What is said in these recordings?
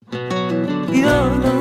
yalan.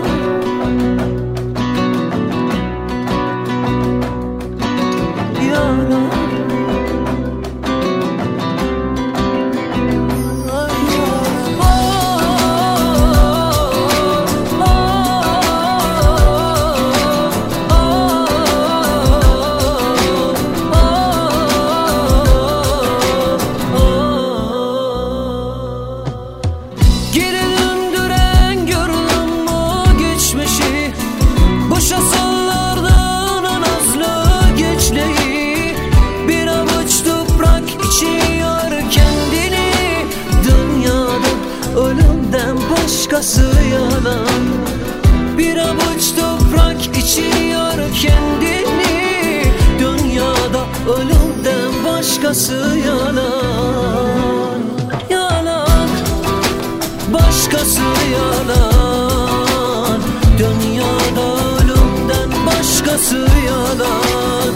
Başkası yalan. Bir avuç toprak içiyor kendini. Dünyada ölümden başkası yalan. Yalan. Başkası yalan. Dünyada ölümden başkası yalan.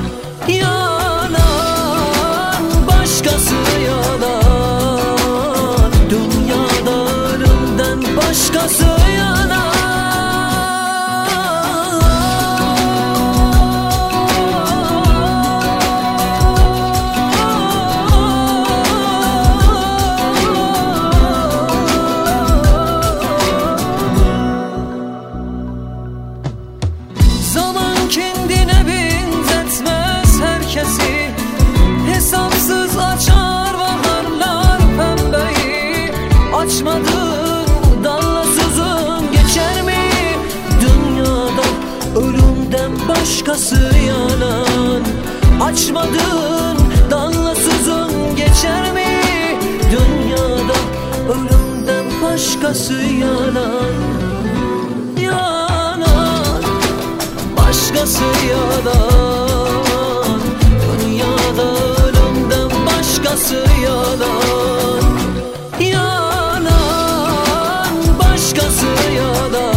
Yalan. Başkası yalan. Başkası yalan. Zaman kendine benzetmez herkesi. Hesapsız açar baharlar pembeyi. Açmadı başkası yalan. Açmadın damlasızın geçer mi? Dünyada ölümden başkası yalan. Yalan. Başkası yalan. Dünyada ölümden başkası yalan. Yalan. Başkası yalan.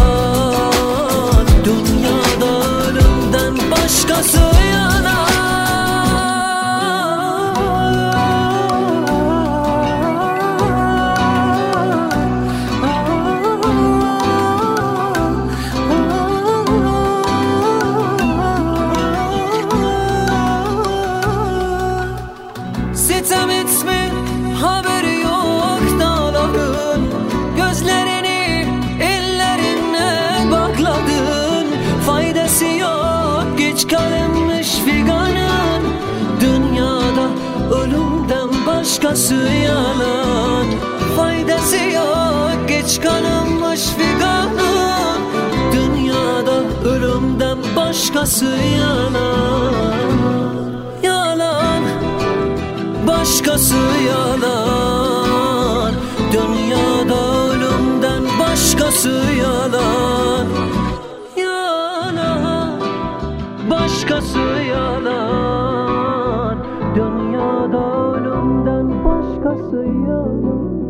Başkası yalan. Sitem etme, haberi yok dağların. Gözlerini ellerine bakladın. Faydası yok, geç kalınmış figanın. Dünyada ölümden başkası yalan. Faydası yok, geç kalınmış figanın. Dünyada ölümden başkası yalan. Yalan. Başkası yalan. Dünyada ölümden başkası yalan. Başkası yalan. Dünyada ölümden başkası yalan.